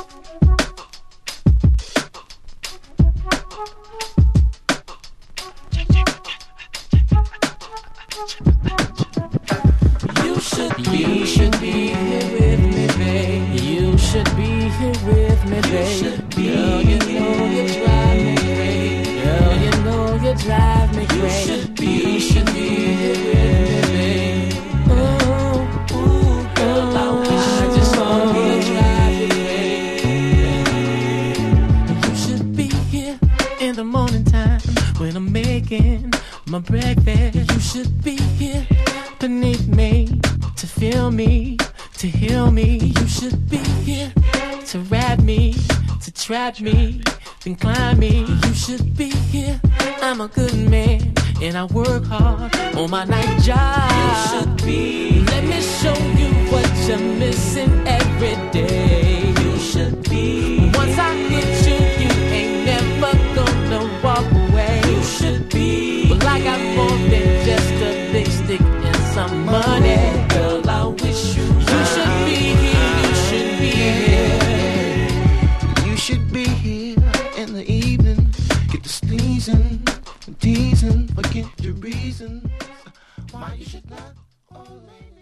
You should be here with me, babe. You should be here with me, babe. Girl, you know you drive me crazy. Girl, you know you drive me crazy. You should be here with me, babe. Ooh, ooh, girl, I just wanna drive you crazy. You should be here in the morning time when I'm making my breakfast. You should be here beneath me to feel me, to heal me. You should be here to wrap me, to trap me, then climb me. You should be here. I'm a good man and I work hard on my night job. You should be. Let me show you what you're missing every day. You should be. Once I hit you, you ain't never gonna walk away. You should be. Well, I got more than just a big stick and some money. Girl, I wish you should be here. You should be here. You should be here in the evening. Get the sneezing, teasing, forget the reason why you should not. Oh, lady.